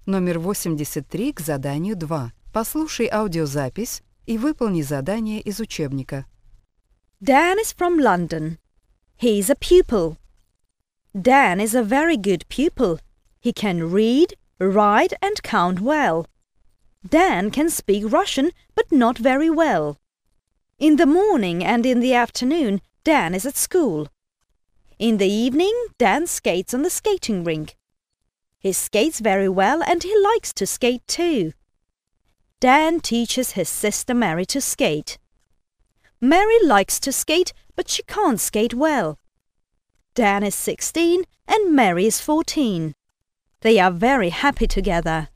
Номер 83 к заданию 2. Послушай аудиозапись и выполни задание из учебника. Dan is from London. He is a pupil. Dan is a very good pupil. He can read, write and count well. Dan can speak Russian but not very well. In the morning and in the afternoon, Dan is at school. In the evening, Dan skates on the skating rink. He skates very well and he likes to skate too. Dan teaches his sister Mary to skate. Mary likes to skate, but she can't skate well. Dan is 16 and Mary is 14. They are very happy together.